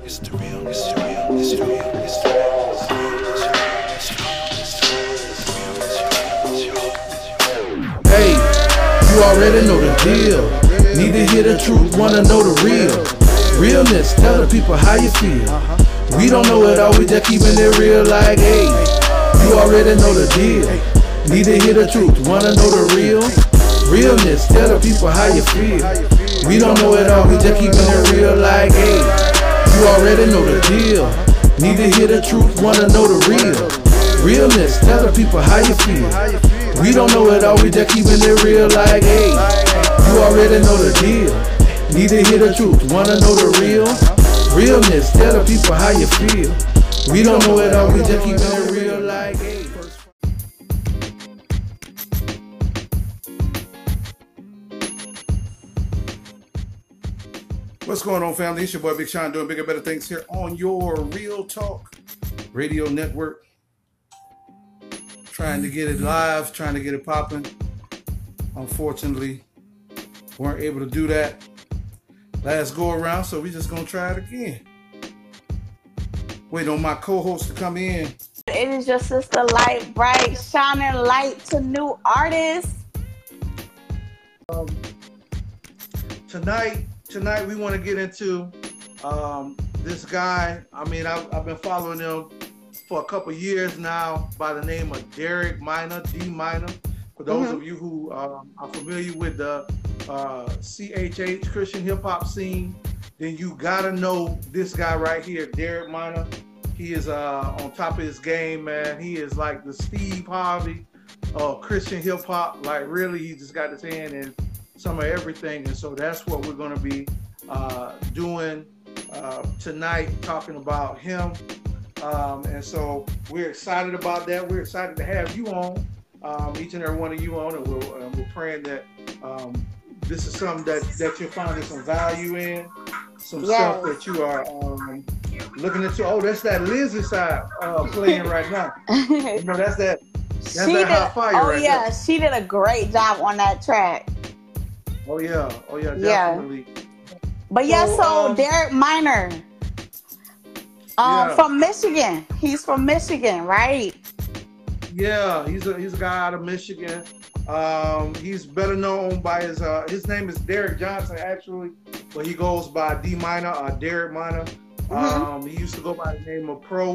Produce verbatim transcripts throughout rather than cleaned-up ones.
It's the real, it's the real, it's the real, it's the real, it's the real. Hey, you already know the deal. Need to hear the truth, wanna know the real. Realness, tell the people how you feel. We don't know it all, we just keeping it real like, hey, you already know the deal. Need to hear the truth, wanna know the real. Realness, tell the people how you feel. We don't know it all, we just keeping it real like, hey, you already know the deal. Need to hear the truth, wanna know the real. Realness, tell the people how you feel. We don't know it all, we just keeping it real like, hey, you already know the deal. Need to hear the truth, wanna know the real. Realness, tell the people how you feel. We don't know it all, we just keeping it real like, hey. What's going on, family? It's your boy Big Sean doing bigger, better things here on your Real Talk Radio Network. Trying to get it live, trying to get it popping. Unfortunately, weren't able to do that last go around, so we just gonna try it again. Wait on my co-host to come in. It is your sister Light Bright, shining light to new artists. Um, tonight, tonight we want to get into um, this guy. I mean, I've, I've been following him for a couple years now by the name of Derek Minor, D Minor. For those mm-hmm. of you who um, are familiar with the uh, C H H Christian hip hop scene, then you gotta know this guy right here, Derek Minor. He is uh, on top of his game, man. He is like the Steve Harvey of Christian hip hop. Like really, he just got his hand in some of everything, and so that's what we're gonna be uh, doing uh, tonight, talking about him. Um, and so we're excited about that. We're excited to have you on, um, each and every one of you on, and we're, uh, we're praying that um, this is something that, that you're finding some value in, some yes. stuff that you are um, looking into. Oh, that's that Lizzie side uh, playing right now. You know, that's that, that's she that did, hot fire Oh, right yeah, there. She did a great job on that track. Oh, yeah. Oh, yeah, definitely. Yeah. But yeah, so, so um, Derek Minor. Um, yeah. From Michigan. He's from Michigan, right? Yeah, he's a he's a guy out of Michigan. Um, he's better known by his uh, his name is Derek Johnson actually, but he goes by D Minor or Derek Minor. Mm-hmm. Um, he used to go by the name of Pro.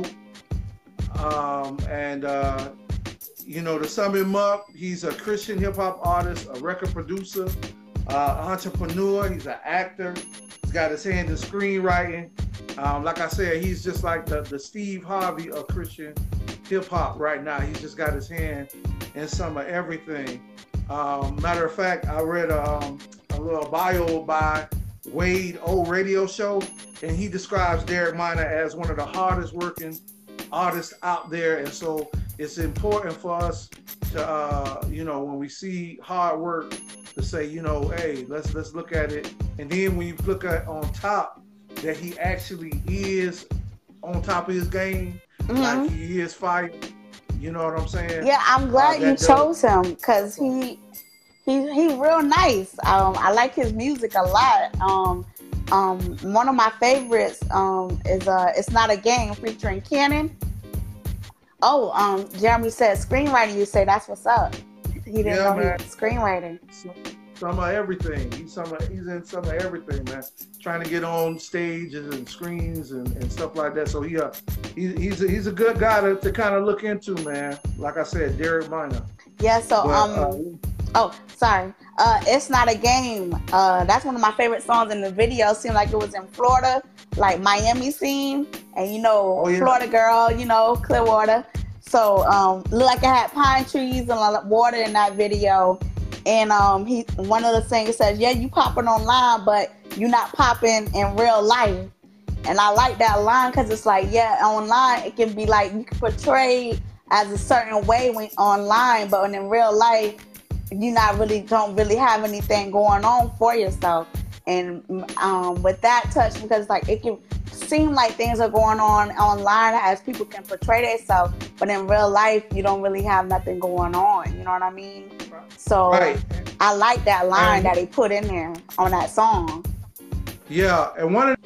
Um, and uh, you know, to sum him up, he's a Christian hip hop artist, a record producer, uh, entrepreneur. He's an actor. He's got his hand in screenwriting. Um, like I said, he's just like the, the Steve Harvey of Christian hip hop right now. He's just got his hand in some of everything. Um, matter of fact, I read um, a little bio by Wade O Radio Show, and he describes Derek Minor as one of the hardest working artists out there. And so it's important for us to, uh, you know, when we see hard work, to say, you know, hey, let's let's look at it. And then when you look at on top, that he actually is on top of his game, mm-hmm. like he is fire. You know what I'm saying? Yeah, I'm glad uh, you chose him because he he he real nice. Um, I like his music a lot. Um, um, one of my favorites um is uh, "It's Not a Game" featuring Cannon. Oh, um, Jeremy said screenwriting. You say that's what's up. He didn't yeah, know man. He was screenwriting. Some of everything. He's some of, he's in some of everything, man. Trying to get on stages and screens and, and stuff like that. So he, uh, he he's a, he's a good guy to, to kind of look into, man. Like I said, Derek Minor. Yeah. So but, um. Uh, oh, sorry. Uh, "It's Not a Game." Uh, that's one of my favorite songs in the video. It seemed like it was in Florida, like Miami scene, and you know, oh, yeah. Florida girl, you know, Clearwater. So um, looked like it had pine trees and water in that video. And um, he one of the singers says, "Yeah, you popping online, but you're not popping in real life." And I like that line because it's like, yeah, online it can be like you can portray as a certain way when online, but when in real life, you not really don't really have anything going on for yourself. And um, with that touch, because like it can seem like things are going on online as people can portray themselves, but in real life, you don't really have nothing going on. You know what I mean? So right. I like that line and, that he put in there on that song. Yeah, and one of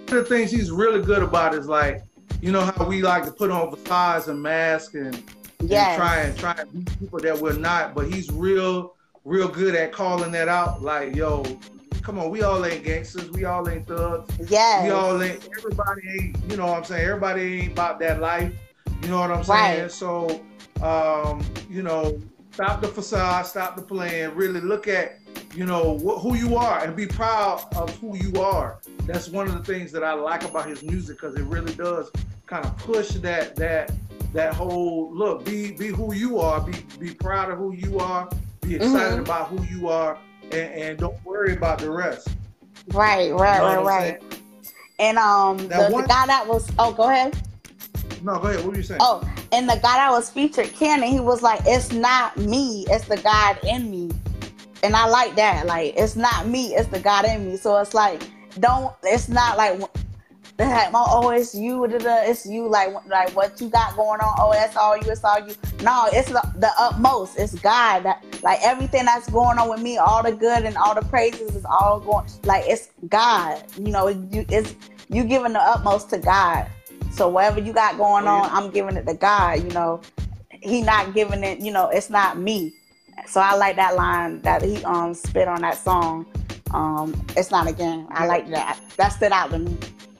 the things he's really good about is like, you know how we like to put on facades and masks and, yes. and try and try and be people that we're not, but he's real, real good at calling that out. Like, yo, come on, we all ain't gangsters, we all ain't thugs. Yes. We all ain't, everybody ain't, you know what I'm saying? Everybody ain't about that life. You know what I'm saying? Right. So, um, you know, stop the facade, stop the playing, really look at, you know, wh- who you are and be proud of who you are. That's one of the things that I like about his music, because it really does kind of push that that that whole look. Be be who you are. Be be proud of who you are. Be excited mm-hmm. about who you are, and, and don't worry about the rest. Right, right, you know right, right. And um, the, one, the guy that was oh, go ahead. No, go ahead. What were you saying? Oh, and the guy that was featured, Cannon, he was like, "It's not me, it's the God in me," and I like that. Like, it's not me, it's the God in me. So it's like, don't. It's not like, like oh, it's you. It's you. Like, like what you got going on. Oh, that's all you. It's all you. No, it's the, the utmost. It's God. That, like everything that's going on with me, all the good and all the praises is all going. Like it's God. You know, you, it's you giving the utmost to God. So whatever you got going on, I'm giving it to God, you know. He not giving it, you know, it's not me. So I like that line that he um spit on that song. Um, it's not a game. I like that. That stood out to me.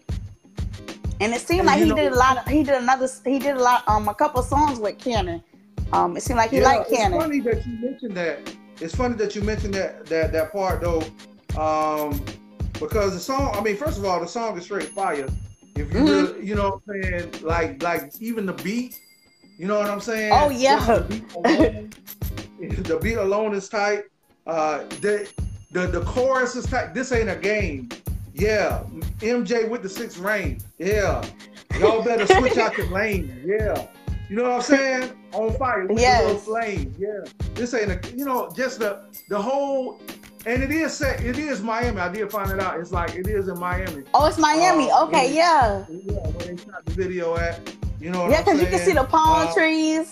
And it seemed and like he know, did a lot of, he did another, he did a lot, um, a couple songs with Cannon. Um, it seemed like he yeah, liked Cannon. It's funny that you mentioned that. It's funny that you mentioned that, that, that part though. Um, because the song, I mean, first of all, the song is straight fire. If you, mm-hmm. really, you know what I'm saying, like, like even the beat, you know what I'm saying? Oh yeah. The beat alone, the beat alone is tight. Uh, the, the the chorus is tight. This ain't a game. Yeah. M J with the sixth ring. Yeah. Y'all better switch out your lane. Yeah. You know what I'm saying? On fire with yes. the little flame. Yeah. This ain't a, you know, just the the whole. And it is set, it is Miami. I did find it out. It's like it is in Miami. Oh, it's Miami. Uh, okay, yeah. Yeah, where they shot the video at. You know what yeah, I'm saying? Yeah, because you can see the palm uh, trees.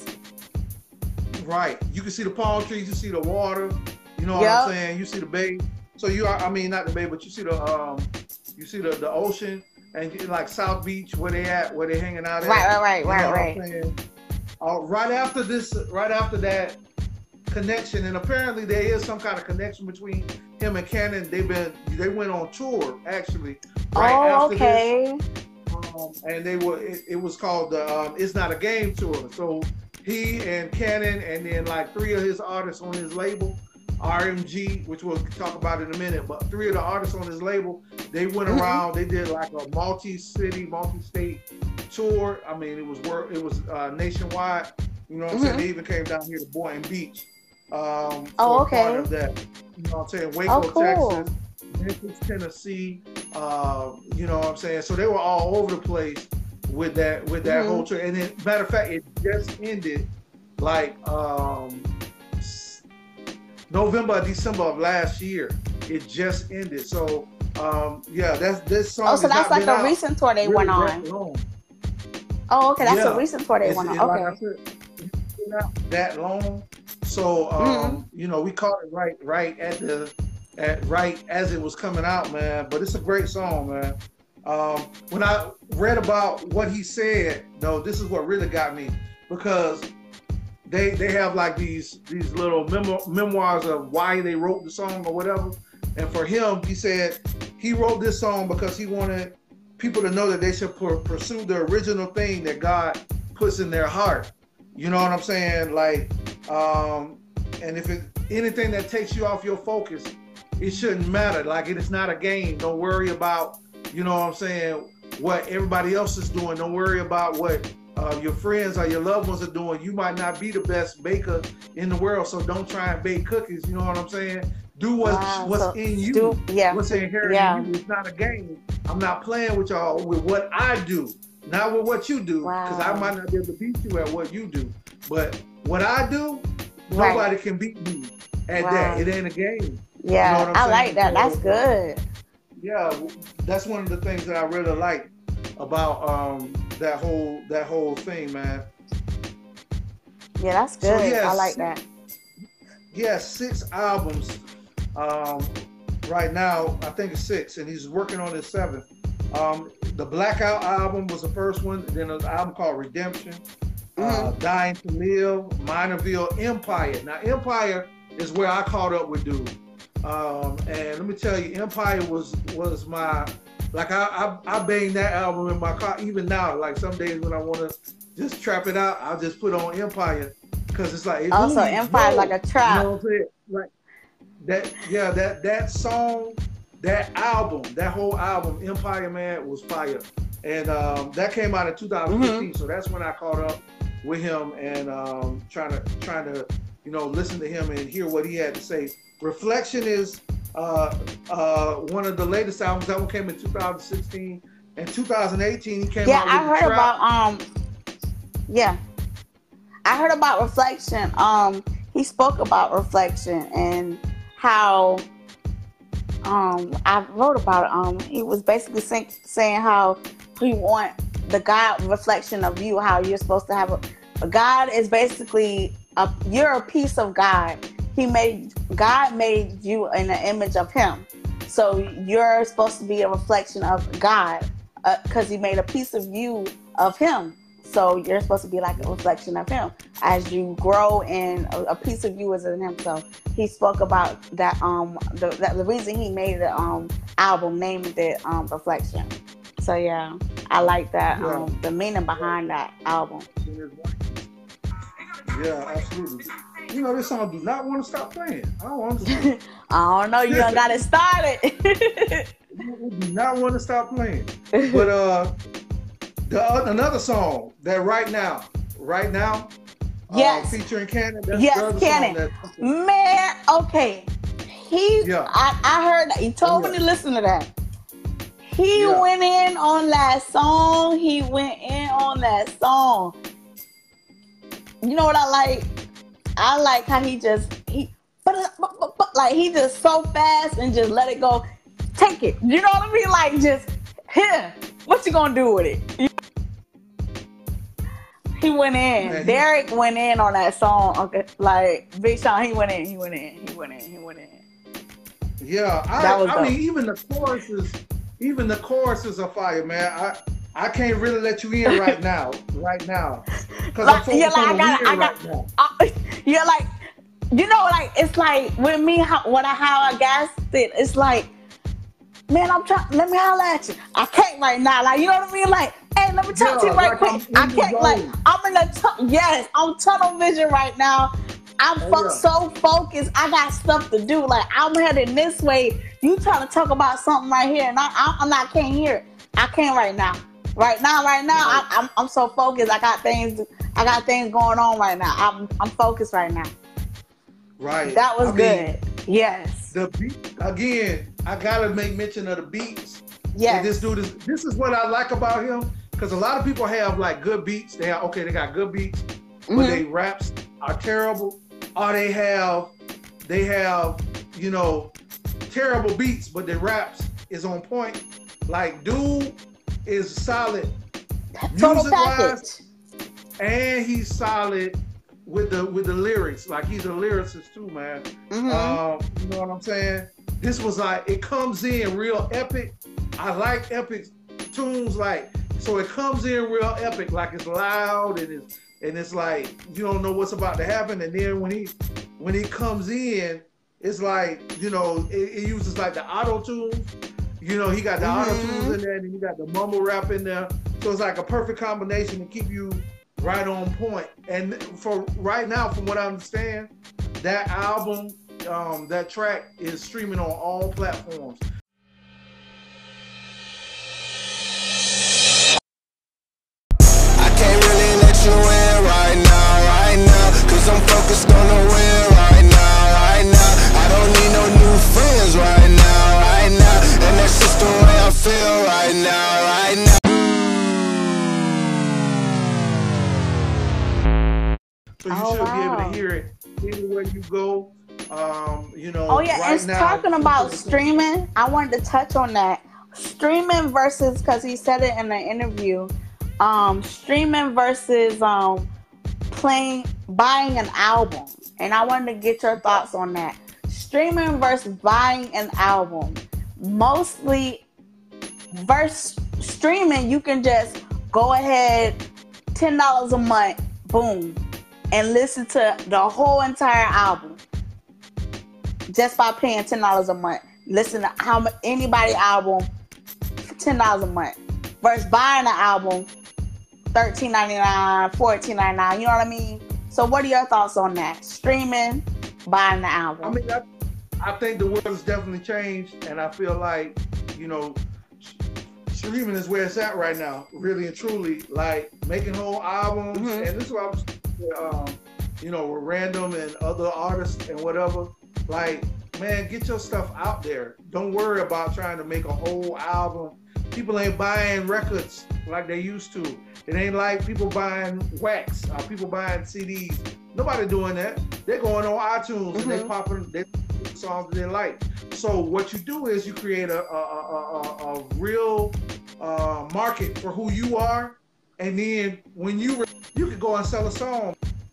Right. You can see the palm trees. You see the water. You know what yep. I'm saying? You see the bay. So you are, I mean, not the bay, but you see the um, you see the, the ocean and you, like South Beach where they at, where they hanging out at. Right, right, right, you right, know right. What I'm saying? Uh, right after this, right after that. Connection, and apparently there is some kind of connection between him and Cannon. They've been they went on tour actually right oh, after okay. this, um, and they were it, it was called the um, It's Not a Game tour. So he and Cannon, and then like three of his artists on his label, R M G, which we'll talk about in a minute. But three of the artists on his label, they went mm-hmm. around. They did like a multi-city, multi-state tour. I mean, it was work. It was uh, nationwide. You know what I'm mm-hmm. saying? They even came down here to Boynton Beach. Um, oh, okay. Part of that. You know what I'm saying? Waco, oh, cool. Texas, Memphis, Tennessee. Uh, you know what I'm saying? So they were all over the place with that with that mm-hmm. whole tour. And then, matter of fact, it just ended like um, November, December of last year. It just ended. So um, yeah, that's this song. Oh, so that's like a recent tour they really went on. Long. Oh, okay, that's yeah. a recent tour they it's, went on. Like okay. Said, it's not that long. So, um, mm-hmm. you know, we caught it right, right at the, at right as it was coming out, man. But it's a great song, man. Um, when I read about what he said, though, this is what really got me, because they they have like these these little memo- memoirs of why they wrote the song or whatever. And for him, he said he wrote this song because he wanted people to know that they should pr- pursue the original thing that God puts in their heart. You know what I'm saying? Like, um, and if it anything that takes you off your focus, it shouldn't matter. Like, it is not a game. Don't worry about, you know what I'm saying, what everybody else is doing. Don't worry about what uh, your friends or your loved ones are doing. You might not be the best baker in the world, so don't try and bake cookies. You know what I'm saying? Do what's, wow, what's so in you. do, yeah. What's inherent yeah. in you. It's not a game. I'm not playing with y'all with what I do. Not with what you do, because wow. I might not be able to beat you at what you do. But what I do, right. nobody can beat me at wow. that. It ain't a game. Yeah, you know I saying? like that. So, that's good. Yeah, that's one of the things that I really like about um, that whole that whole thing, man. Yeah, that's good. So, yeah, I like that. Yeah, six albums um, right now. I think it's six, and he's working on his seventh. Um, the Blackout album was the first one. Then an album called Redemption, mm-hmm. uh, Dying to Live, Minorville, Empire. Now Empire is where I caught up with dude. Um, and let me tell you, Empire was was my like I, I I bang that album in my car even now. Like some days when I want to just trap it out, I'll just put on Empire because it's like it also really, Empire yo, like a trap. You know what I'm saying? Like that, yeah. That that song, that album, that whole album, Empire, man, was fire. And um, that came out in two thousand fifteen, mm-hmm. so that's when I caught up with him and um, trying to trying to you know listen to him and hear what he had to say. Reflection is uh, uh, one of the latest albums. That one came in two thousand sixteen. In two thousand eighteen, he came yeah, out with I heard Trap. about um, yeah, I heard about Reflection. Um, he spoke about Reflection and how um, I wrote about it. Um, he was basically say, saying how he want the God reflection of you. How you're supposed to have a, a God is basically a you're a piece of God. He made God made you in the image of Him, so you're supposed to be a reflection of God, because uh, He made a piece of you of Him. So you're supposed to be like a reflection of Him as you grow, and a, a piece of you is in Him. So he spoke about that. Um, the that, the reason he made the um album, named it um Reflection. So yeah, I like that. Yeah. Um, the meaning behind that album. Yeah, absolutely. You know, this song do not want to stop playing. I don't understand. I don't know. You done got it started. You do not want to stop playing. But uh, the uh, another song that right now, right now, yes, uh, featuring Cannon. That's yes, Cannon. Man, okay. He, yeah. I, I heard that. He told oh, yeah. me to listen to that. He yeah. went in on that song. He went in on that song. You know what I like? I like how he just he but, but, but, but like he just so fast and just let it go. Take it. You know what I mean? Like just here. What you gonna do with it? He went in. Man, Derek he, went in on that song. Okay, like Big Sean, he went in. He went in. He went in. He went in. Yeah, I, I mean, even the choruses, even the choruses are fire, man. I I can't really let you in right now, right now, because like, I'm focused like, on the I right now. I, you're like, you know, like it's like with me, how, when I how I gassed it, it's like, man, I'm trying. Let me holler at you. I can't right now, like you know what I mean, like, hey, let me talk yeah, to you right like quick. I can't, like, I'm in the tu- yes, I'm tunnel vision right now. I'm oh, fo- yeah. so focused. I got stuff to do. Like I'm heading this way. You trying to talk about something right here, and I, I, I'm not can't hear it. I can't right now. Right now, right now, I, I'm I'm so focused. I got things. I got things going on right now. I'm I'm focused right now. Right. That was I good. Mean, yes. The beat again. I gotta make mention of the beats. Yes. This dude is. This is what I like about him, because a lot of people have like good beats. They have okay. They got good beats, mm-hmm. but they raps are terrible. Or they have they have you know terrible beats, but their raps is on point. Like dude is solid music wise, and he's solid with the with the lyrics. Like he's a lyricist too, man. Mm-hmm. Um, you know what I'm saying? This was like it comes in real epic. I like epic tunes, like so it comes in real epic, like it's loud and it's and it's like you don't know what's about to happen. And then when he when he comes in, it's like you know it, it uses like the auto tune. You know, he got the mm-hmm. auto tunes in there, and he got the mumble rap in there. So it's like a perfect combination to keep you right on point. And for right now, from what I understand, that album, um, that track is streaming on all platforms. I can't really let you in right now, right now, cause I'm focused on the win right now, right now. I don't need no new friends right now, right now. And that's just the way I feel right now, right now. So you oh, should wow. be able to hear it anywhere you go. Um, you know. Oh yeah, right it's now, talking about streaming. I wanted to touch on that. Streaming versus, because he said it in the interview. Um, streaming versus um playing, buying an album, and I wanted to get your thoughts on that. Streaming versus buying an album. Mostly, versus streaming, you can just go ahead, ten dollars a month, boom, and listen to the whole entire album just by paying ten dollars a month. Listen to how much anybody album for ten dollars a month versus buying an album thirteen ninety-nine, fourteen ninety-nine. You know what I mean? So what are your thoughts on that? Streaming, buying the album. I mean, I, I think the world has definitely changed, and I feel like, you know, streaming is where it's at right now, really and truly. Like making whole albums, mm-hmm. and this is what I was, um, you know, with Random and other artists and whatever. Like, man, get your stuff out there. Don't worry about trying to make a whole album. People ain't buying records like they used to. It ain't like people buying wax, or people buying C Ds. Nobody doing that. They're going on iTunes mm-hmm. and they popping they songs that they like. So what you do is you create a a, a, a, a real uh, market for who you are, and then when you you can go and sell a song,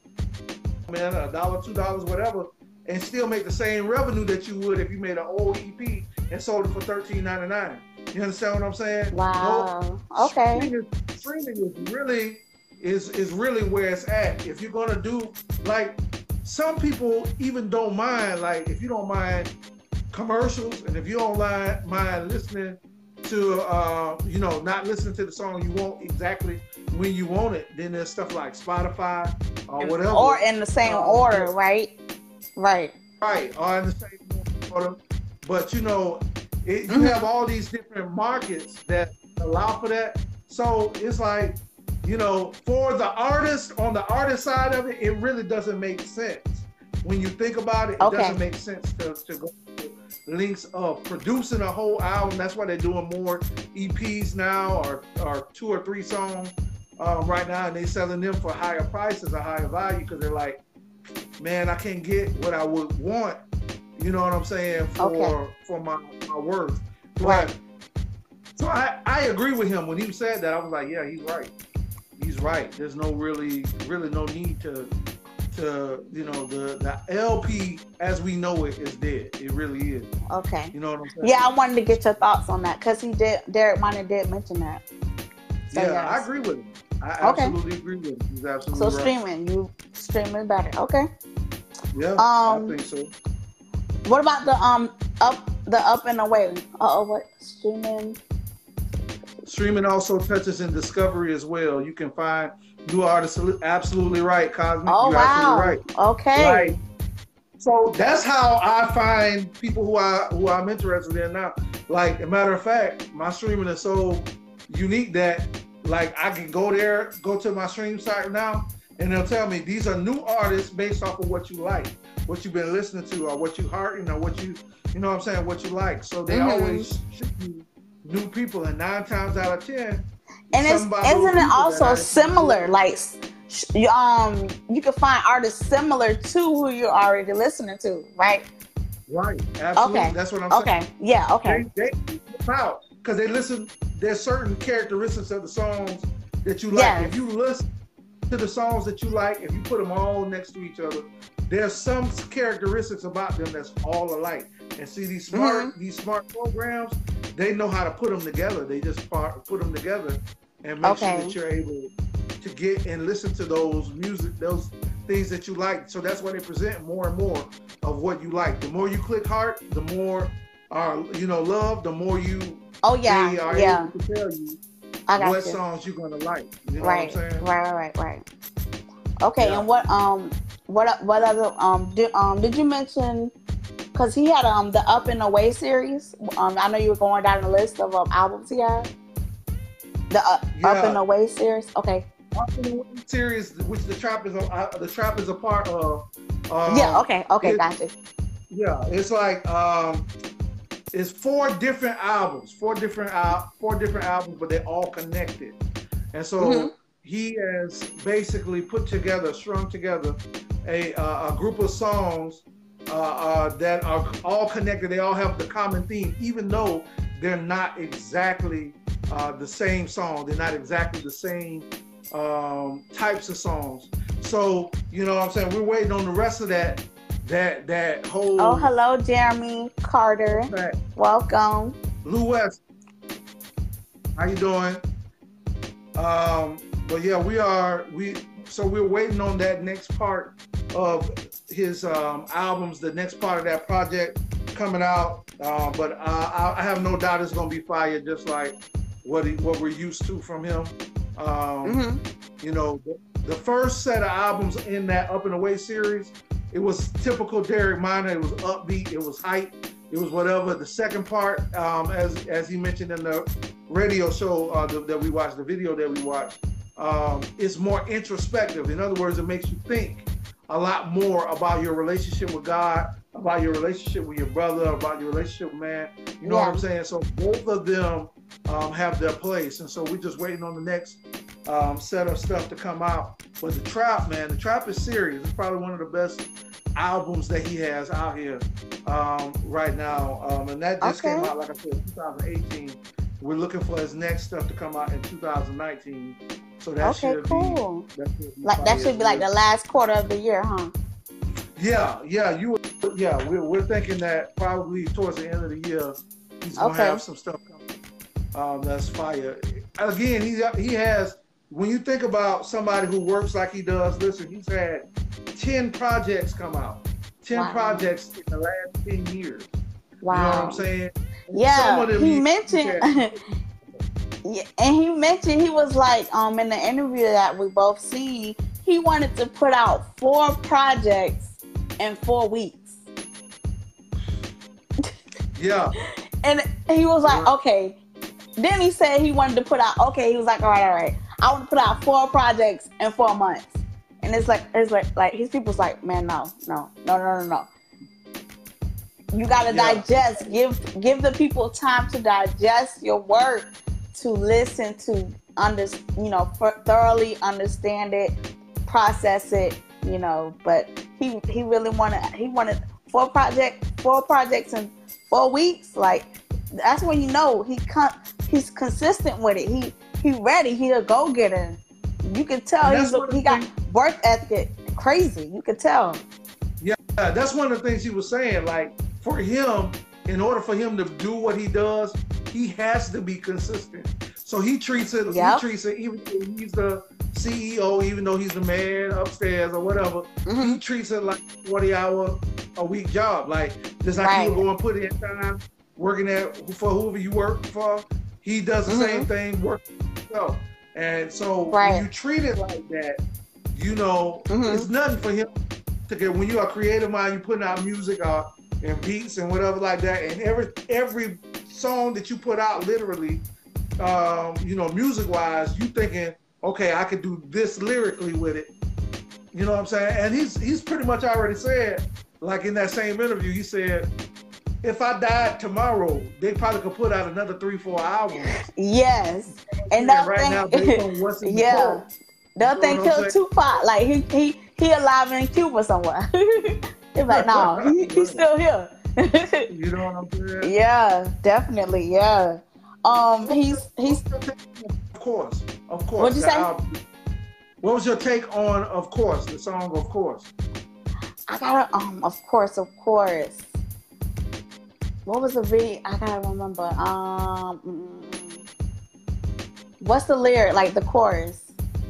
man, a dollar, two dollars, whatever, and still make the same revenue that you would if you made an old E P and sold it for thirteen ninety-nine. You understand what I'm saying? Wow. No, okay. Streaming, streaming is really is is really where it's at. If you're gonna do, like, some people even don't mind, like if you don't mind commercials, and if you don't mind, mind listening to uh you know, not listening to the song you want exactly when you want it, then there's stuff like Spotify or whatever. Or in the same uh, order, right? Right. Right, or in the same order. But you know, it, you mm-hmm. have all these different markets that allow for that. So it's like, you know, for the artist, on the artist side of it, it really doesn't make sense. When you think about it, it okay. doesn't make sense to, to go to links of producing a whole album. That's why they're doing more E Ps now, or, or two or three songs um, right now, and they're selling them for higher prices, a higher value, because they're like, man, I can't get what I would want, you know what I'm saying, for okay. for my, my worth. Right. But, so I, I agree with him. When he said that, I was like, yeah, he's right. He's right. There's no really, really no need to, to you know, the, the L P as we know it is dead. It really is. Okay. You know what I'm saying? Yeah, I wanted to get your thoughts on that, because he did, Derek Minor did mention that. So, yeah, yes. I agree with him. I okay. absolutely agree with him. He's absolutely so right. streaming, you streaming better. Okay. Yeah, um, I think so. What about the um up the up and away? Uh oh, what streaming? Streaming also touches in discovery as well. You can find new artists. Absolutely right, Cosmic. Oh You're wow. absolutely right. Okay. Right. So that's how I find people who I who I'm interested in now. Like, a matter of fact, my streaming is so unique that, like, I can go there, go to my stream site now, and they'll tell me these are new artists based off of what you like, what you've been listening to, or what you heard, you know, what you, you know what I'm saying, what you like. So they mm-hmm. always shoot you new people, and nine times out of ten, and it's, isn't it also similar? Like, um, you can find artists similar to who you're already listening to, right? Right. Absolutely. Okay. That's what I'm saying. Okay. Yeah. Okay. They, they out because they listen. There's certain characteristics of the songs that you like. Yes. If you listen to the songs that you like, if you put them all next to each other, there's some characteristics about them that's all alike. And see, these smart mm-hmm. these smart programs, they know how to put them together. They just put them together and make okay. sure that you're able to get and listen to those music, those things that you like. So that's why they present more and more of what you like. The more you click heart, the more uh, you know, love, the more you oh yeah they are yeah able to tell you I got what you. songs you're gonna like. You know right. what I'm saying? Right, right, right. Okay, yeah. and what um what what other um did um did you mention, because he had um the Up and Away series? Um I know you were going down the list of um, albums he had. The uh, yeah. Up and Away series. Okay. Up and Away series, which the trap is a uh, the trap is a part of. Uh, yeah. Okay. Okay. It, gotcha. Yeah, it's like um, it's four different albums, four different al- four different albums, but they're all connected, and so mm-hmm. he has basically put together, strung together, a uh, a group of songs uh, uh, that are all connected. They all have the common theme, even though they're not exactly uh, the same song. They're not exactly the same um, types of songs. So, you know what I'm saying? We're waiting on the rest of that, that, that whole... Oh, hello, Jeremy Carter. Track. Welcome. Lou West. How you doing? Um, but yeah, we are we. So we're waiting on that next part of his um, albums, the next part of that project coming out. Uh, but uh, I have no doubt it's gonna be fire, just like what he, what we're used to from him. Um, mm-hmm. You know, the, the first set of albums in that Up and Away series, it was typical Derek Minor. It was upbeat. It was hype. It was whatever. The second part, um, as as he mentioned in the radio show uh, the, that we watched, the video that we watched, um, is more introspective. In other words, it makes you think a lot more about your relationship with God, about your relationship with your brother, about your relationship with man. You know yeah. what I'm saying? So both of them um, have their place. And so we're just waiting on the next um, set of stuff to come out. But the Trap, man, the Trap is serious. It's probably one of the best albums that he has out here um, right now. Um, and that just okay. came out, like I said, twenty eighteen. We're looking for his next stuff to come out in two thousand nineteen. So that okay, should cool. be, that should be like that should be like the last quarter of the year, huh? Yeah, yeah, you. Yeah, we're we're thinking that probably towards the end of the year he's gonna okay. have some stuff coming. Um, that's fire. Again, he he has. When you think about somebody who works like he does, listen, he's had ten projects come out, ten wow. projects in the last ten years. Wow. You know what I'm saying? Yeah, he mentioned. Yeah, and he mentioned he was like, um, in the interview that we both seen, he wanted to put out four projects in four weeks. Yeah. And he was like, okay. Then he said he wanted to put out, okay, he was like, all right, all right. I want to put out four projects in four months. And it's like, it's like, like his people's like, man, no, no, no, no, no, no. You got to yeah. digest, give, give the people time to digest your work, to listen, to under, you know, thoroughly understand it, process it, you know. But he he really wanted he wanted four project four projects in four weeks. Like that's when you know he con- he's consistent with it. He he ready. He a go getter. You can tell he's a, he got work ethic crazy. You can tell. Yeah, that's one of the things he was saying. Like for him, in order for him to do what he does, he has to be consistent. So he treats it, yep. he treats it, even though he's the C E O, even though he's the man upstairs or whatever, mm-hmm. he treats it like a forty hour a week job. Like, just like right. you go and put in time working at, for whoever you work for, he does the mm-hmm. same thing, working for himself. And so right. when you treat it like that, you know, mm-hmm. it's nothing for him to get, when you're a creative mind, you're putting out music uh, and beats and whatever like that, and every every song that you put out, literally, um, you know, music-wise, you thinking, okay, I could do this lyrically with it. You know what I'm saying? And he's he's pretty much already said, like in that same interview, he said, if I died tomorrow, they probably could put out another three, four albums. Yes, and that right thing, now, based on what's in yeah, the book, that thing killed Tupac. Like he he he alive in Cuba somewhere. It's like, no, he, he's still here. You know what I'm saying? Yeah, definitely. Yeah. Um, he's he's. Of course, of course. What'd you say? Album. What was your take on "Of Course"? The song "Of Course." I gotta um, of course, of course. What was the video? I gotta remember. Um, what's the lyric? Like the chorus.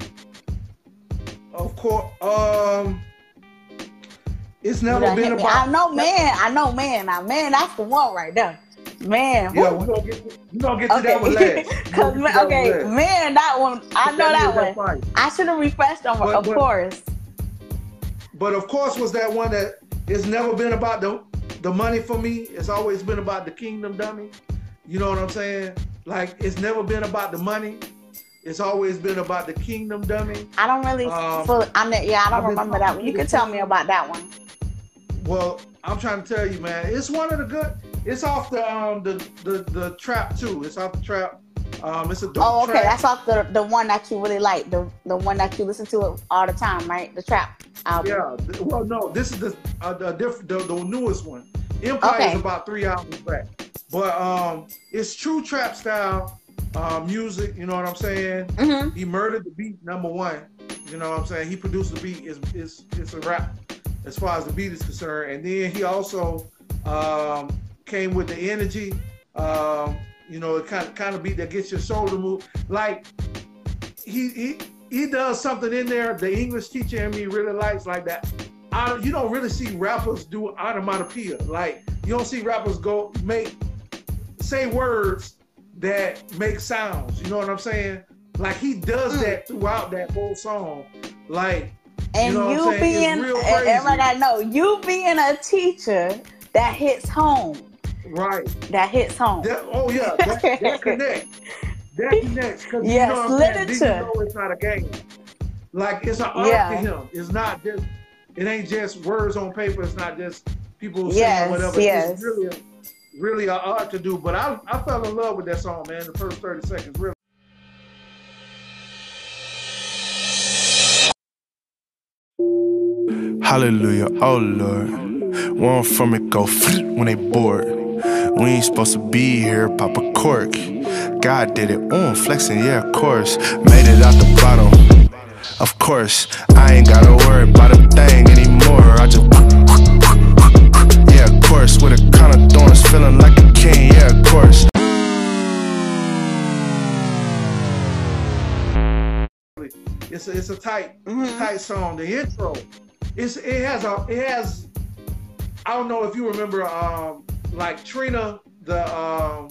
Of course. Um. It's never been about. I know, man. I know, man. Now, man, that's the one right there. Man. Yeah, we're gonna get to, we're gonna get to okay. that one last. Cause man, okay, last. man, that one. I know that, that one. I should have refreshed on, but, of but, course. But of course, was that one that it's never been about the the money for me. It's always been about the kingdom, dummy. You know what I'm saying? Like it's never been about the money. It's always been about the kingdom, dummy. I don't really. Um, full, I mean, yeah, I don't remember that one. You can tell me about that one. Well, I'm trying to tell you, man. It's one of the good. It's off the um the the, the Trap too. It's off the Trap. Um, it's a dope Oh, okay. track. That's off the the one that you really like. The the one that you listen to all the time, right? The Trap album. Yeah. Well, no, this is the uh, the different the, the newest one. Empire okay. is about three albums back, but um, it's true Trap style uh, music. You know what I'm saying? Mm-hmm. He murdered the beat. Number one. You know what I'm saying? He produced the beat. It's it's it's a rap as far as the beat is concerned, and then he also um, came with the energy. Um, You know, it kind of kind of beat that gets your shoulder move. Like he he he does something in there. The English teacher in me really likes like that. I, you don't really see rappers do onomatopoeia. Like you don't see rappers go make say words that make sounds. You know what I'm saying? Like he does mm. that throughout that whole song. Like and you, know you being everybody gotta know you being a teacher that hits home. Right. That hits home. That, oh yeah, that, that connects. That connects because yes, you know what I'm saying? You know it's not a game. Like it's an art yeah. to him. It's not just. It ain't just words on paper. It's not just people saying yes, whatever. Yes. It's really, a, really an art to do. But I, I fell in love with that song, man. The first thirty seconds, really. Hallelujah, oh Lord. One from it go when they bored. We ain't supposed to be here, pop a cork. God did it, mm, flexing, yeah, of course. Made it out the bottom. Of course, I ain't gotta worry about a thing anymore. I just yeah, of course, with a crown of thorns, feeling like a king, yeah, of course. It's a, it's a tight, mm-hmm. tight song. The intro, it's it has a it has. I don't know if you remember, um, like Trina, the um,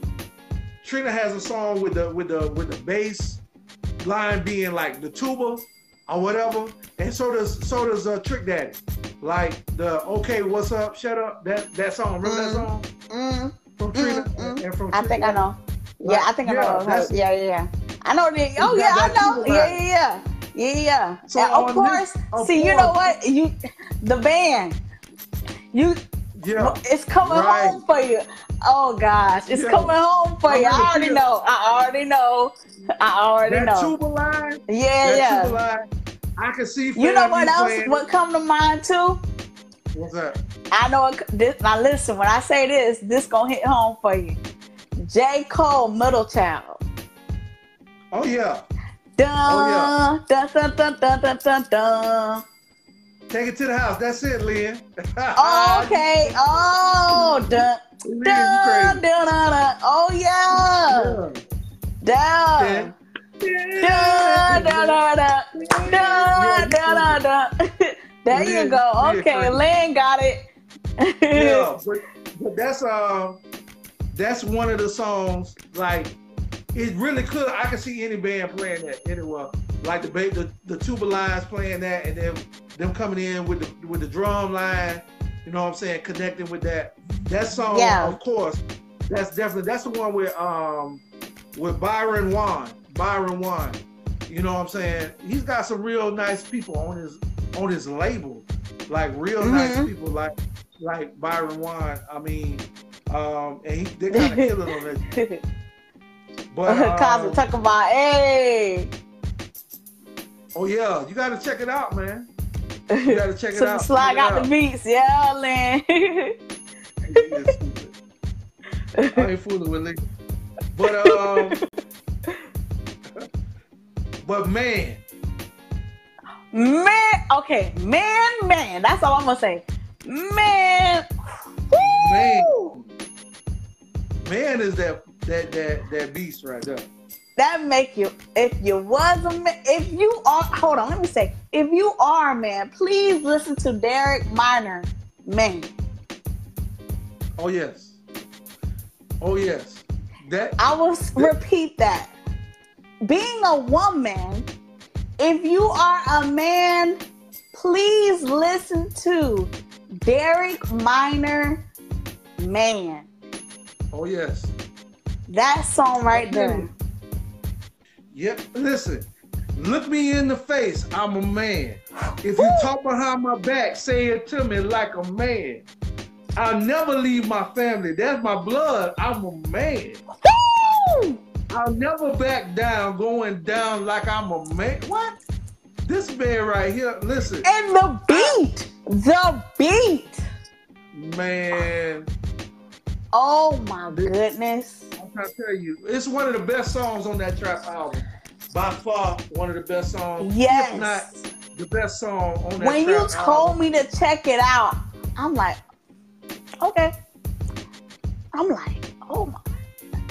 Trina has a song with the with the with the bass line being like the tuba or whatever, and so does so does uh, Trick Daddy, like the okay, what's up, shut up, that that song. Remember mm, that song mm, from Trina mm, mm. and from I Trick think Daddy? I know. Yeah, like, I think I know. Yeah, yeah, yeah, yeah. I know the. Oh yeah, I know. Yeah, yeah, yeah, yeah, yeah. So and of course, this, of see, course. You know what? You, the band, you. Yeah, it's coming right. home for you. Oh gosh, it's yeah. coming home for you. I already know. I already know. I already that know. That tuba line. Yeah, that yeah. Tuba line, I can see. You know what else? Playing. What come to mind too? What's that? I know. It, this, now listen, when I say this, this gonna hit home for you. J. Cole, Middle Child. Oh yeah. Dun, oh yeah. Dun dun dun dun dun dun dun. Take it to the house. That's it, Lynn. Okay. Oh, dun, dun, dun, dun, dun. Oh, yeah. Down. Dun, dun, dun, dun, dun, dun, dun. There you go. Okay, Lynn got it. Yeah, but, but that's um, that's one of the songs. Like, it really could. I can see any band playing that anywhere. Like the the the tuba lines playing that, and then them coming in with the with the drum line, you know what I'm saying, connecting with that. That song, yeah. Of course, that's definitely that's the one with um with Byron Wan. Byron Wan. You know what I'm saying? He's got some real nice people on his on his label. Like real mm-hmm. nice people like like Byron Wan. I mean, um and he they kinda killing on that. But um, Cosmo talk about hey. Oh yeah, you gotta check it out, man. You gotta check it so out. Slide got out. The beats, yeah, Lynn. I ain't fooling with it. But um, but man, man, okay, man, man. That's all I'm gonna say, man. Woo! Man, man is that that that that beast right there. That make you, if you was a man, if you are, hold on, let me say, if you are a man, please listen to Derek Minor, Man. Oh, yes. Oh, yes. That I will that, repeat that. Being a woman, if you are a man, please listen to Derek Minor, Man. Oh, yes. That song right there. Yep. Listen, look me in the face. I'm a man. If you talk behind my back, say it to me like a man. I'll never leave my family. That's my blood. I'm a man. Woo! I'll never back down, going down like I'm a man. What? This man right here, listen. And the beat. The beat. Man. Oh my goodness. I'm trying to tell you, it's one of the best songs on that Trap album. By far, one of the best songs. Yes. If not the best song on that When Trap you album. told me to check it out, I'm like, okay. I'm like, oh my.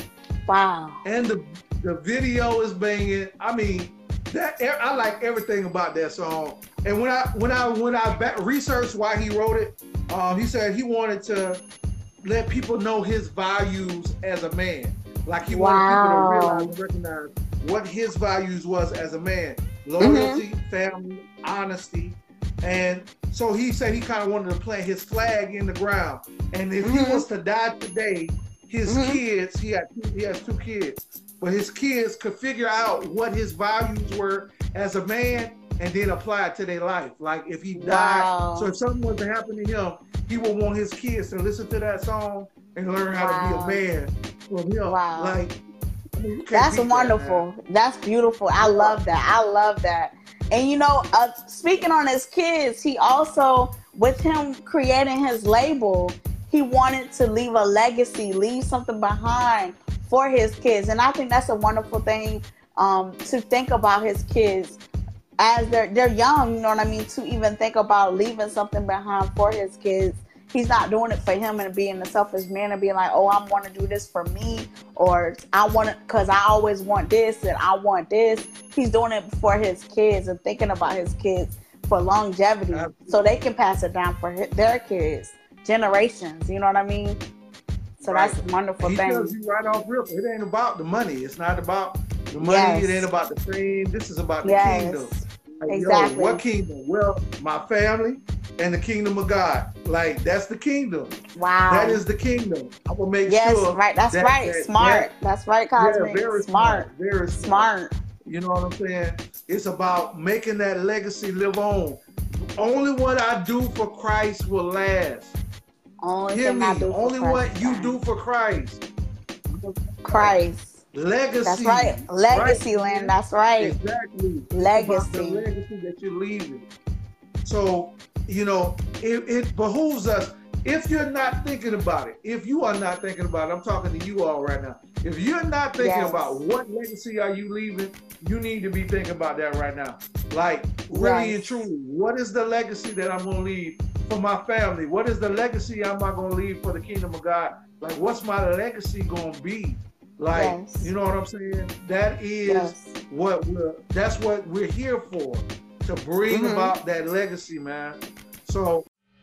Wow. And the the video is banging. I mean, that I like everything about that song. And when I when I when I back, researched why he wrote it, um, he said he wanted to let people know his values as a man. Like he wow. wanted people to realize and recognize what his values was as a man: loyalty, mm-hmm. family, honesty. And so he said he kind of wanted to plant his flag in the ground. And if mm-hmm. he was to die today, his mm-hmm. kids, he had he has two kids, but his kids could figure out what his values were as a man and then apply it to their life. Like if he died, wow. so if something was to happen to him, he would want his kids to listen to that song and learn how wow. to be a man from him. Wow. Like, I mean, that's wonderful. That, that's beautiful. I love that. I love that. And you know, uh, speaking on his kids, he also, with him creating his label, he wanted to leave a legacy, leave something behind for his kids. And I think that's a wonderful thing um, to think about his kids as they're they're young, you know what I mean, to even think about leaving something behind for his kids. He's not doing it for him and being a selfish man and being like, oh, I want to do this for me, or I want it because I always want this and I want this. He's doing it for his kids and thinking about his kids for longevity, Absolutely. So they can pass it down for his, their kids, generations. You know what I mean? So right. that's a wonderful he thing. He tells you right off rip, it ain't about the money. It's not about the money. Yes. It ain't about the fame. This is about the yes. kingdom. Like, exactly. Yo, what kingdom? Well, my family and the kingdom of God. Like, that's the kingdom. Wow. That is the kingdom. I will make yes, sure. Right. That's that, right. That, smart. That, that's right, Cosmic. Yeah, very smart. smart. Very smart. smart. You know what I'm saying? It's about making that legacy live on. Only what I do for Christ will last. Only Hear thing me. I do for Only Christ. What you do for Christ. Christ. Legacy. That's right. Legacy right, land. That's right. Exactly. Legacy. The legacy that you're leaving. So, you know, it, it behooves us, if you're not thinking about it, if you are not thinking about it, I'm talking to you all right now. If you're not thinking yes. about what legacy are you leaving, you need to be thinking about that right now. Like, really yes. and truly, what is the legacy that I'm going to leave for my family? What is the legacy I'm not going to leave for the kingdom of God? Like, what's my legacy going to be? Like, yes. you know what I'm saying? That is yes. what we're, that's what we're here for, to bring mm-hmm. about that legacy, man. So,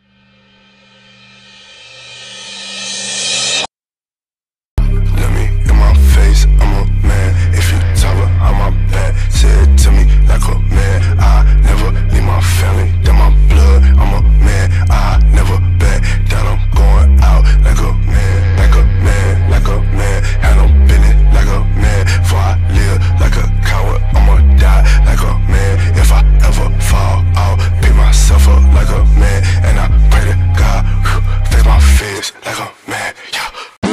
let me in my face, I'm a man. If you tell her I'm my bad, say it to me like a man. I never leave my family, then my blood, I'm a man. I never back down, I'm going out like a man, like a man, like a man. Had no business like a man. Before I live like a coward, I'ma die like a man. If I ever fall, I'll pick myself up like a man. And I pray to God, whew, face my fears like a man. Yeah.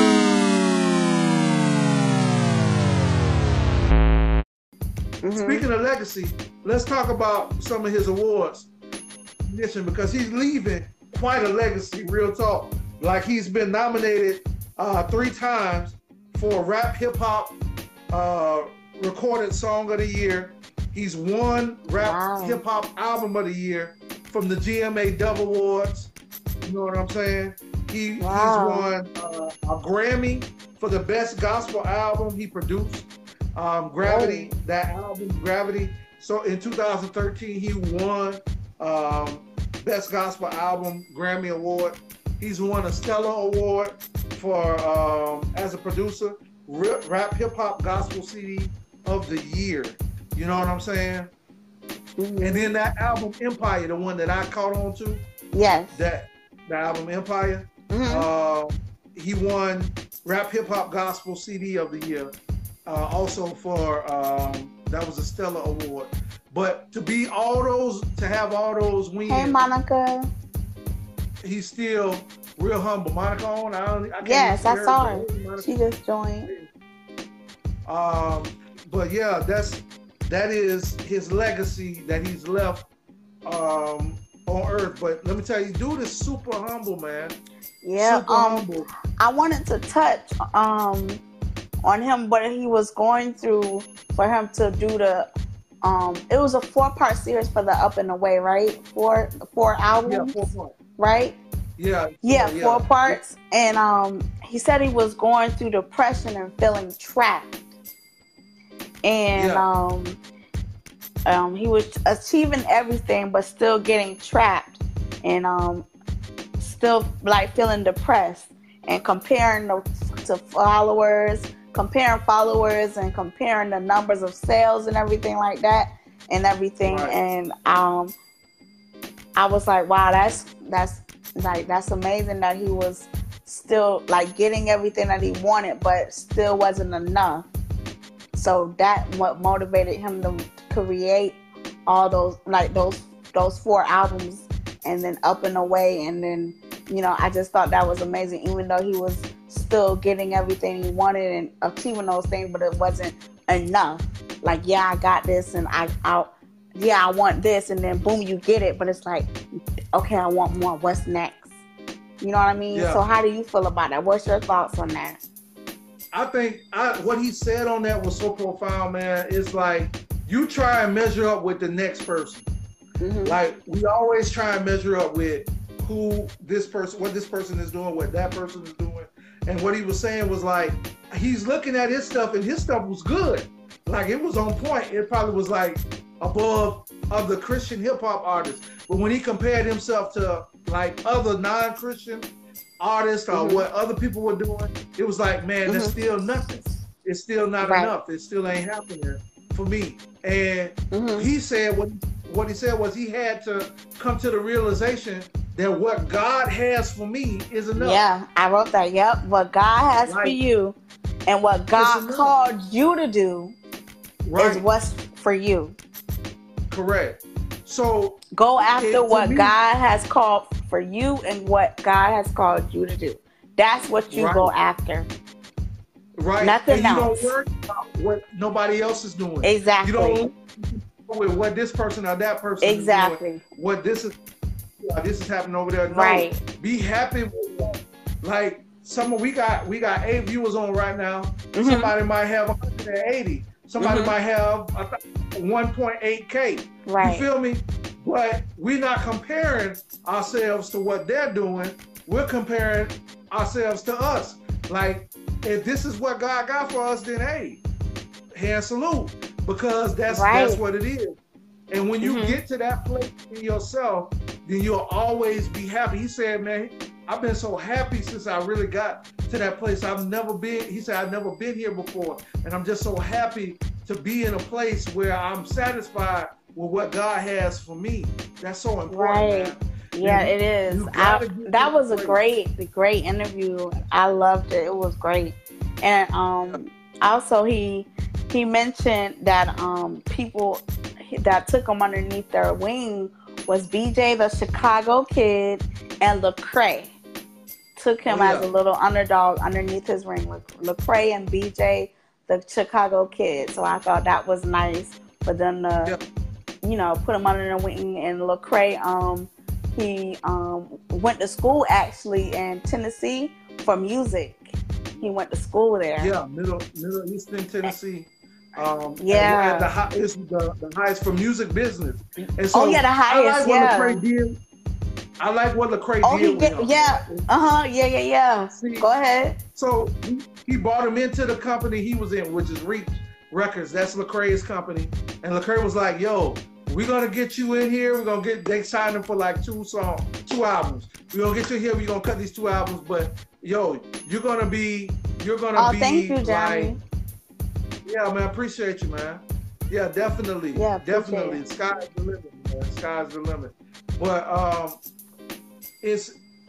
Mm-hmm. Speaking of legacy, let's talk about some of his awards. Because he's leaving quite a legacy, real talk. Like, he's been nominated uh, three times for Rap Hip Hop uh, Recorded Song of the Year. He's won Rap wow. Hip Hop Album of the Year from the G M A Dove Awards. You know what I'm saying? He, wow. He's won uh, a Grammy for the Best Gospel Album he produced. Um, Gravity, oh. that album, Gravity. So in two thousand thirteen, he won um, Best Gospel Album Grammy Award. He's won a Stellar Award for um, as a producer, Rap Hip Hop Gospel C D of the Year. You know what I'm saying? Mm-hmm. And then that album Empire, the one that I caught on to. Yes. That the album Empire. Mm-hmm. Uh, he won Rap Hip Hop Gospel C D of the Year. Uh, also for um, that was a Stellar Award. But to be all those, to have all those wins. Hey, Monica. He's still real humble. Monica on? I don't. I can't yes, I saw her. her. She just joined. Um, but yeah, that's that is his legacy that he's left um, on Earth. But let me tell you, dude is super humble, man. Yeah. Super um, humble. I wanted to touch um on him, what he was going through for him to do the. Um, it was a four-part series for the Up and Away, right? Four, four albums, yeah, four parts. Right? Yeah, Yeah, yeah, four yeah. parts. And um, he said he was going through depression and feeling trapped. And Yeah. um, um, he was achieving everything, but still getting trapped, and um, still like feeling depressed and comparing the, to followers, comparing followers, and comparing the numbers of sales and everything like that, and everything. Right. And um, I was like, wow, that's that's like that's amazing that he was still like getting everything that he wanted, but still wasn't enough. So that what motivated him to create all those like those those four albums, and then Up and Away, and then you know I just thought that was amazing. Even though he was still getting everything he wanted and achieving those things, but it wasn't enough. Like, yeah, I got this, and I, I yeah, I want this, and then boom, you get it. But it's like, okay, I want more. What's next? You know what I mean? Yeah. So how do you feel about that? What's your thoughts on that? I think I, what he said on that was so profound, man. It's like you try and measure up with the next person. Mm-hmm. Like we always try and measure up with who this person, what this person is doing, what that person is doing. And what he was saying was like, he's looking at his stuff and his stuff was good. Like it was on point. It probably was like above other Christian hip hop artists. But when he compared himself to like other non-Christian artists or mm-hmm. what other people were doing, it was like, man, mm-hmm. that's still nothing. It's still not right. enough. It still ain't happening for me. And mm-hmm. he said what what he said was he had to come to the realization that what God has for me is enough. Yeah, I wrote that. Yep, what God has right. for you, and what God called you to do, right. is what's for you. Correct. So go after it, what me, God has called for you and what God has called you to do. That's what you right. go after. Right. Nothing and else. You don't worry about what nobody else is doing. Exactly. You don't with what this person or that person exactly. is doing. What this is, yeah, this is happening over there. No, right. Be happy with that. Like some we got we got eight viewers on right now. Mm-hmm. Somebody might have one hundred eighty. Somebody mm-hmm. might have one point eight K. Right. You feel me? But we're not comparing ourselves to what they're doing. We're comparing ourselves to us. Like, if this is what God got for us, then hey, hand salute. Because that's right. that's what it is. And when you mm-hmm. get to that place in yourself, then you'll always be happy. He said, man, I've been so happy since I really got to that place. I've never been, he said, I've never been here before. And I'm just so happy to be in a place where I'm satisfied with what God has for me. That's so important. Right. Man. Yeah, it is. I, that was a great, the great interview. I loved it. It was great. And um, also he he mentioned that um, people that took him underneath their wing was B J the Chicago Kid and Lecrae. Took him oh, yeah. as a little underdog underneath his wing with Lecrae and B J the Chicago Kid. So I thought that was nice for them to, yeah. you know, put him under their wing. And Lecrae, um, he um, went to school actually in Tennessee for music. He went to school there. Yeah, Middle Middle Eastern Tennessee. Um, yeah, at the, high, it's the, the highest for music business. And so oh yeah, the highest. I like yeah. what Lecrae did. I like what Lecrae oh, did. He get, with him. Yeah. Uh huh. Yeah. Yeah. Yeah. See, go ahead. So he, he brought him into the company he was in, which is Reach Records. That's Lecrae's company. And Lecrae was like, "Yo, we're gonna get you in here. We're gonna get." They signed him for like two songs, two albums. We're gonna get you here. We're gonna cut these two albums, but yo, you're gonna be, you're gonna oh, be. Thank you, Johnny. Like, yeah, man, appreciate you, man. Yeah, definitely. Yeah, definitely. It. Sky's the limit, man. Sky's the limit. But um, it's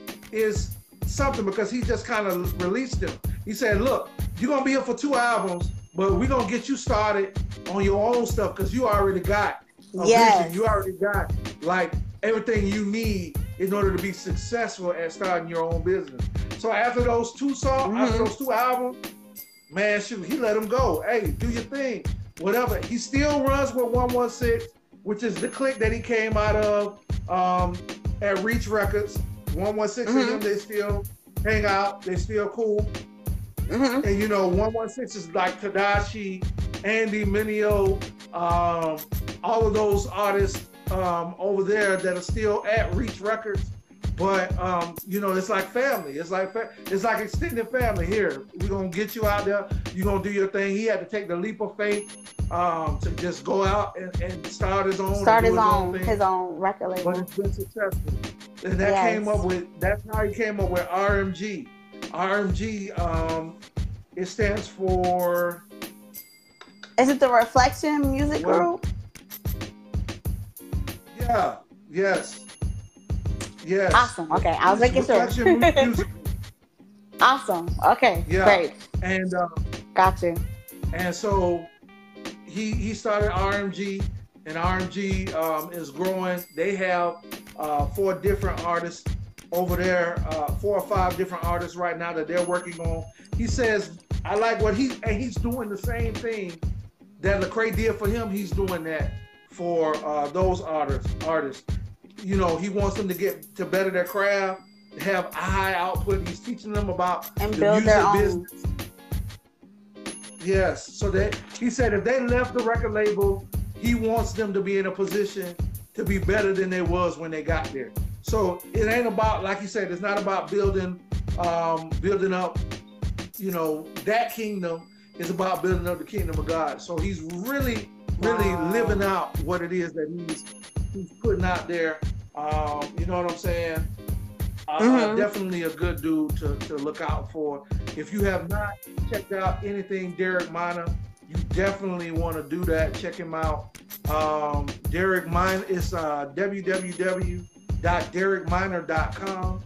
it's something because he just kind of released him. He said, "Look, you're gonna be here for two albums, but we're gonna get you started on your own stuff because you already got a yes. vision. You already got like everything you need in order to be successful at starting your own business." So after those two songs, mm-hmm. after those two albums, man, shoot, he let him go. Hey, do your thing, whatever. He still runs with one one six, which is the clique that he came out of um, at Reach Records. one one six mm-hmm. and them, they still hang out. They still cool. Mm-hmm. And you know, one one six is like Tadashi, Andy Mineo, um, all of those artists um, over there that are still at Reach Records. But um, you know, it's like family. It's like it's like extended family. Here, we're gonna get you out there. You're gonna do your thing. He had to take the leap of faith um, to just go out and, and start his own. Start his, his own, own his own record label. But it's been successful. And that yes. came up with. That's how he came up with R M G. R M G. Um, it stands for. Is it the Reflection Music well, Group? Yeah. Yes. Yes. Awesome. Okay, I was making sure. Awesome. Okay. Yeah. Great. And uh, got you. And so he he started R M G, and R M G um, is growing. They have uh, four different artists over there, uh, four or five different artists right now that they're working on. He says, I like what he and he's doing the same thing that Lecrae did for him. He's doing that for uh, those artists. Artists. You know, he wants them to get to better their craft, have a high output. He's teaching them about and the build music their own. business. Yes, so that he said if they left the record label, he wants them to be in a position to be better than they was when they got there. So it ain't about, like he said, it's not about building, um, building up, you know, that kingdom. It's about building up the kingdom of God. So he's really, really wow. living out what it is that he's he's putting out there. Um, you know what I'm saying? Uh, mm-hmm. Definitely a good dude to, to look out for. If you have not checked out anything Derek Minor, you definitely want to do that. Check him out. Um, Derek Minor is uh, w w w dot derek minor dot com.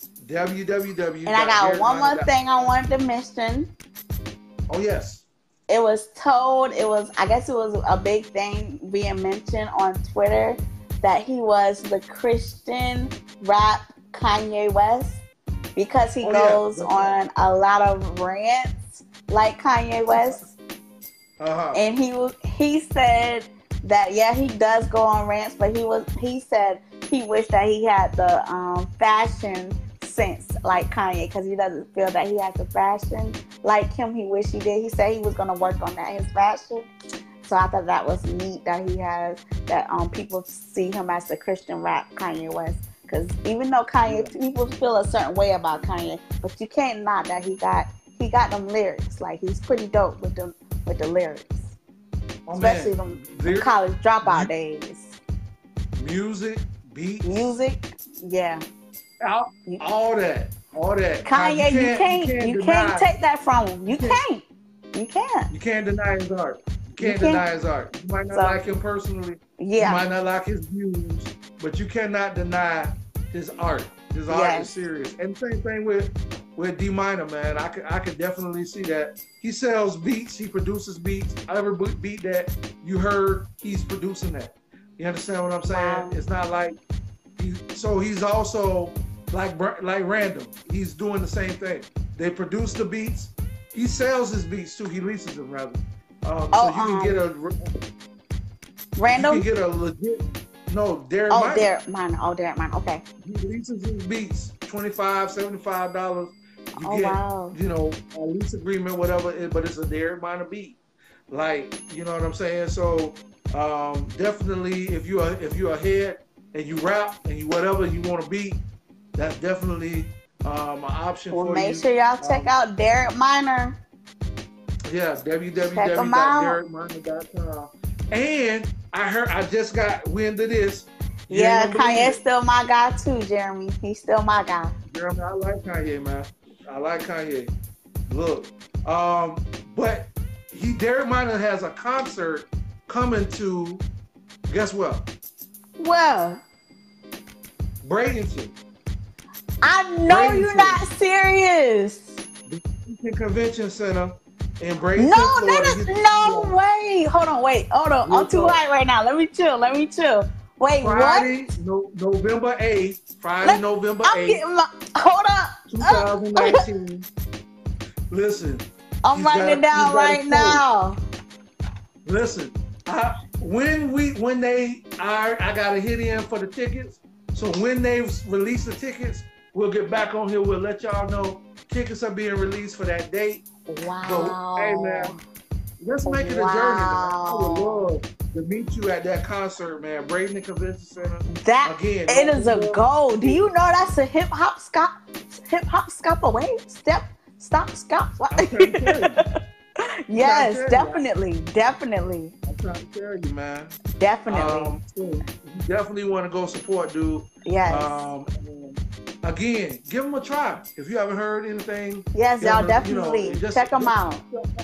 w w w. And I got one more thing I wanted to mention. Oh yes. It was told, it was, I guess it was a big thing being mentioned on Twitter that he was the Christian rap Kanye West because he oh, goes yeah. on right. a lot of rants like Kanye West. Uh-huh. And he was, he said that, yeah, he does go on rants, but he was, he said he wished that he had the um, fashion sense like Kanye because he doesn't feel that he has the fashion like him. He wished he did. He said he was going to work on that, his fashion. So I thought that was neat that he has, that um people see him as the Christian rap Kanye West. Because even though Kanye, people feel a certain way about Kanye, but you can't not that he got he got them lyrics. Like he's pretty dope with the with the lyrics, oh, especially man. them, them college dropout days. Music, beats, music, yeah, all, all that, all that. Kanye, you can't, you can't, you can't take that from him. You can't, you can't. You can't deny his art. You can't, you can't deny his art. You might not so, like him personally. Yeah. You might not like his views, but you cannot deny his art. His art yes. is serious. And same thing with with D Minor, man. I could I could definitely see that. He sells beats. He produces beats. Every beat that you heard, he's producing that. You understand what I'm saying? Wow. It's not like he. So he's also like like Random. He's doing the same thing. They produce the beats. He sells his beats too. He leases them rather. Um, oh, so you um, can get a Random. You can get a legit. No, Derek Oh, Minor. Derek Minor. Oh, Derek Minor. Okay. He leases his beats, twenty-five dollars, seventy-five dollars. You oh, get, wow. you know, a lease agreement, whatever, but it's a Derek Minor beat. Like, you know what I'm saying? So, um, definitely, if you're if you're ahead and you rap and you whatever you want to be, that's definitely um, an option well, for you. Well, make sure y'all check um, out Derek Minor. Yeah, w w w dot derek minor dot com. And I heard, I just got wind of this. You yeah, Kanye's still my guy too, Jeremy. He's still my guy. Jeremy, I like Kanye, man. I like Kanye. Look, um, but he, Derek Minor has a concert coming to, guess what? Well, Bradenton. I know Bradenton. You're not serious. The Convention Center. In Bradenton, no, Florida. no, no, no, wait. Hold on, wait. Hold on. I'm too high right now. Let me chill. Let me chill. Wait, Friday, what? No, November eighth. Friday, Let, November eighth. I'm getting my, hold up. twenty nineteen. Listen. I'm writing got, it down right now. Listen. I, when we, when they, I, I got to hit in for the tickets. So when they release the tickets, we'll get back on here. We'll let y'all know. Tickets are being released for that date. Wow. So, hey, man, let's make it wow. a journey, man. I would love to meet you at that concert, man. Braden Convention Center. That again, it is a goal. Do you know that's a hip hop scop, hip hop scop away? Step, stop, scop. What? Yes, definitely, you. definitely. I'm trying to tell you, man. Definitely. Um, so you definitely want to go support, dude. Yes. Um, again, give them a try. If you haven't heard anything, yes, y'all definitely you know, just, check them just, out.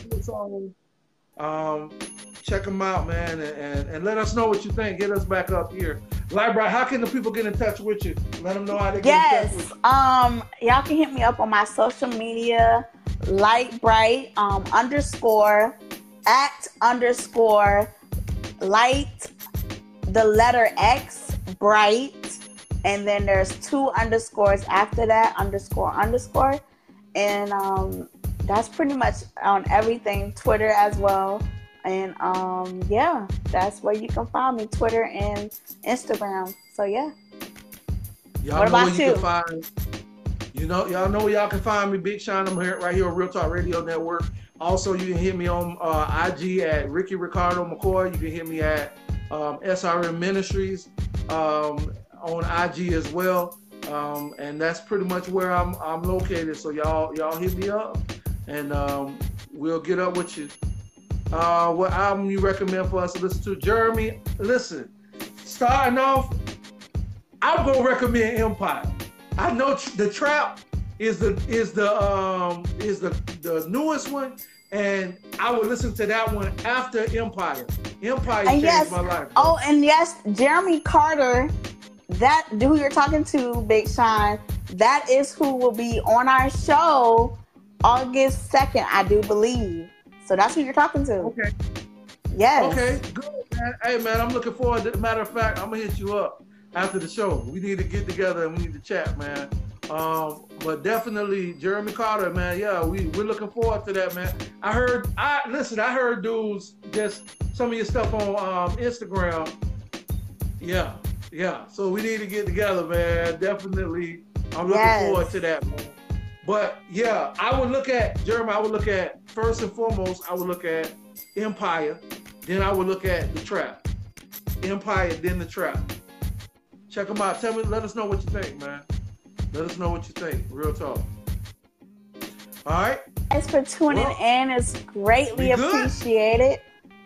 Um, check them out, man, and, and, and let us know what you think. Get us back up here. Library, how can the people get in touch with you? Let them know how they get yes. in touch with you. Um, y'all can hit me up on my social media. Light Bright um, underscore at underscore light the letter X bright, and then there's two underscores after that, underscore underscore, and um, that's pretty much on everything. Twitter as well, and um, yeah, that's where you can find me, Twitter and Instagram. So yeah. Y'all what know about where you you? Can find You know, y'all know where y'all can find me, Big Sean. I'm here, right here on Real Talk Radio Network. Also, you can hit me on uh, I G at Ricky Ricardo McCoy. You can hit me at um, S R M Ministries um, on I G as well. Um, and that's pretty much where I'm I'm located. So y'all y'all hit me up, and um, we'll get up with you. Uh, what album you recommend for us to listen to? Jeremy, listen, starting off, I'm gonna recommend Empire. I know the Trap is the is the um is the the newest one, and I would listen to that one after Empire. Empire and changed yes, my life. Bro. Oh, and yes, Jeremy Carter, that who you're talking to, Big Sean, that is who will be on our show August second, I do believe. So that's who you're talking to. Okay. Yes. Okay, good, man. Hey, man, I'm looking forward to, matter of fact, I'm gonna hit you up after the show. We need to get together and we need to chat, man. Um, but definitely Jeremy Carter, man. Yeah, we, we're looking forward to that, man. I heard, I listen, I heard dudes, just some of your stuff on um, Instagram. Yeah, yeah. So we need to get together, man. Definitely. I'm looking yes. forward to that, man. But yeah, I would look at, Jeremy, I would look at, first and foremost, I would look at Empire. Then I would look at the Trap. Empire, then the Trap. Check them out. Tell me, let us know what you think, man. Let us know what you think. Real talk. All right. Thanks for tuning well, in. It's greatly appreciated.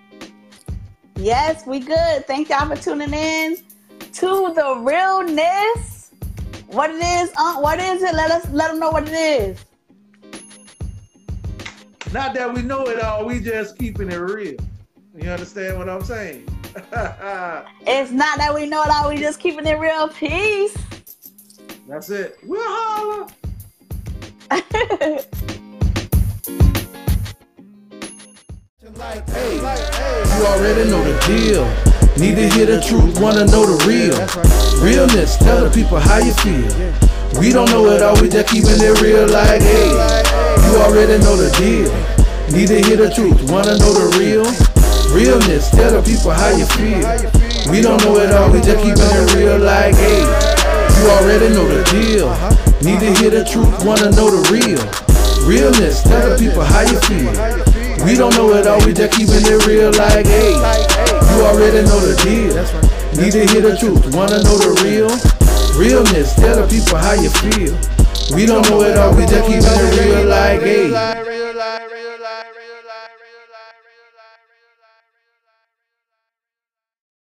Yes, we good. Thank y'all for tuning in to The Realness. What it is, uh, what is it? Let us let them know what it is. Not that we know it all. We just keeping it real. You understand what I'm saying? It's not that we know it all. We just keeping it real. Peace. That's it. We'll holla. You already know the deal. Need to hear the truth, wanna know the real. Realness, tell the people how you feel. We don't know it all, we just keeping it real like, hey. You already know the deal. Need to hear the truth, wanna know the real. Realness, tell the people how you feel. We don't know it all, we just keeping it real like, hey. You already know the deal. Need to hear the truth, wanna know the real. Realness, tell the people how you feel. We don't know it all, we just keeping it real like, hey. You already know the deal. Need to hear the truth, wanna know the real. Realness, tell the people how you feel. We don't know it all, we just keeping it real like, hey.